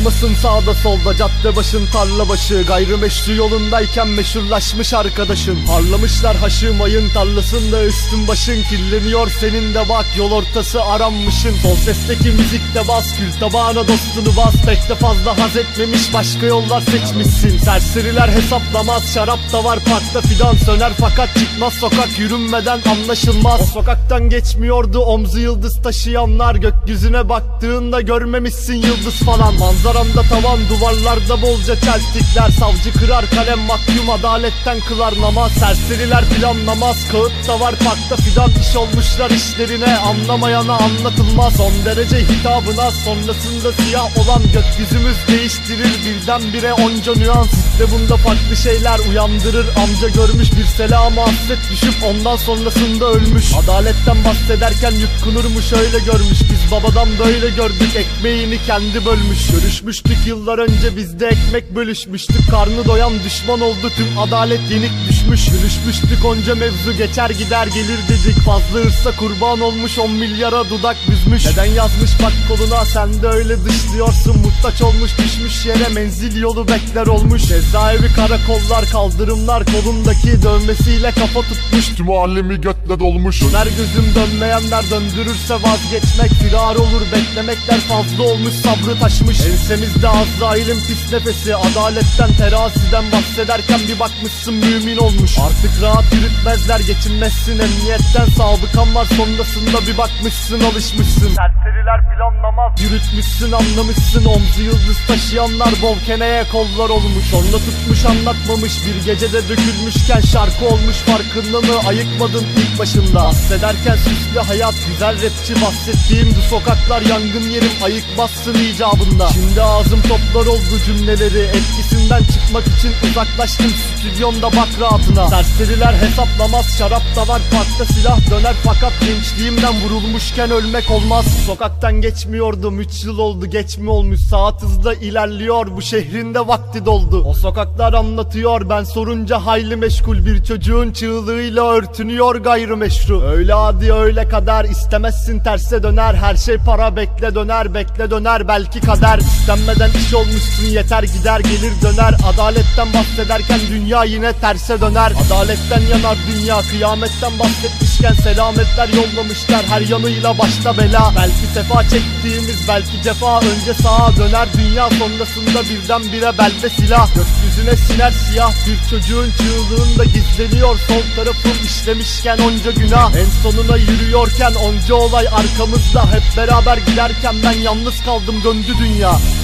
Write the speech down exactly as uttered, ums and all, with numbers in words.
Kalmasın sağda solda cadde başın tarla başı, gayrimeşru yolundayken meşhurlaşmış arkadaşın. Parlamışlar haşı mayın tarlasında, üstün başın kirleniyor senin de bak, yol ortası aranmışın. Sol sesteki müzikte bas, kül tabağına dostunu bas. Pek de fazla haz etmemiş başka yollar seçmişsin. Serseriler hesaplamaz, şarap da var parkta fidan, söner fakat çıkmaz sokak yürünmeden anlaşılmaz. O sokaktan geçmiyordu omzu yıldız taşıyanlar, gökyüzüne baktığında görmemişsin yıldız falan. Manzaramda tavan, duvarlarda bolca çeltikler, savcı kırar kalem mahkum adaletten kılar namaz. Serseriler planlamaz, kağıt da var parkta fidan, iş olmuşlar işlerine, anlamayana anlatılmaz. Son derece hitabına sonrasında siyah olan gökyüzümüz değiştirir birdenbire onca nüans. Ve bunda farklı şeyler uyandırır, amca görmüş bir selama hasret düşüp ondan sonrasında ölmüş. Adaletten bahsederken yutkunurmuş öyle görmüş, biz babadan böyle gördük, ekmeğini kendi bölmüş. Görüşmüştük yıllar önce, biz de ekmek bölüşmüştük, karnı doyan düşman oldu, tüm adalet yenik düşmüş. Gülüşmüştük onca mevzu, geçer gider gelir dedik, fazla hırsa kurban olmuş, on milyara dudak büzmüş. Neden yazmış bak koluna, sen de öyle dışlıyorsun, muhtaç olmuş düşmüş yere, menzil yolu bekler olmuş. Cezaevi karakollar, kaldırımlar, kolundaki dövmesiyle kafa tutmuş, tüm alemi götle dolmuş. Döner gözüm dönmeyenler, döndürürse vazgeçmek firar olur, beklemekler fazla olmuş, sabrı taşmış. Ensemizde Azrail'in pis nefesi, adaletten teraziden bahsederken bir bakmışsın mümin olmuş. Artık rahat yürütmezler, geçinmezsin, emniyetten sabıkan var, sonrasında bir bakmışsın alışmışsın. Serseriler planlamaz, yürütmüşsün anlamışsın, omzu yıldız taşıyanlar bol keneye kollar olmuş. Sonra tutmuş anlatmamış, bir gecede dökülmüşken şarkı olmuş, farkında mı ayıkmadın ilk başında. Bahsederken süslü hayat, güzel rapçi bahsettiğim bu sokaklar yangın yerim, ayıkmazsın icabında. Şimdi ağzım toplar oldu cümleleri, etkisinden çıkmak için uzaklaştım stüdyomda bak rahatına. Serseriler hesaplamaz, şarap da var parkta silah döner fakat gençliğimden vurulmuşken ölmek olmaz. Sokaktan geçmiyordum, üç yıl oldu geç mi olmuş, saat hızla ilerliyor, bu şehrin de vakti doldu. O sokaklar anlatıyor, ben sorunca hayli meşgul, bir çocuğun çığlığıyla örtünüyor gayrimeşru. Öyle adi öyle kader, istemezsin terse döner, her şey para, bekle döner bekle döner belki kader. İstenmeden iş olmuşsun, yeter gider gelir döner, adaletten bahsederken dünya yine terse döner. Adaletten yanar dünya, kıyametten bahsetmişken selametler yollamışlar, her yanıyla başta bela. Belki sefa çektiğimiz, belki cefa, önce sağa döner dünya, sonrasında birdenbire belde silah. Gökyüzüne siner siyah, bir çocuğun çığlığında gizleniyor, sol tarafım işlemişken onca günah. En sonuna yürüyorken onca olay arkamızda, hep beraber giderken ben yalnız kaldım, döndü dünya.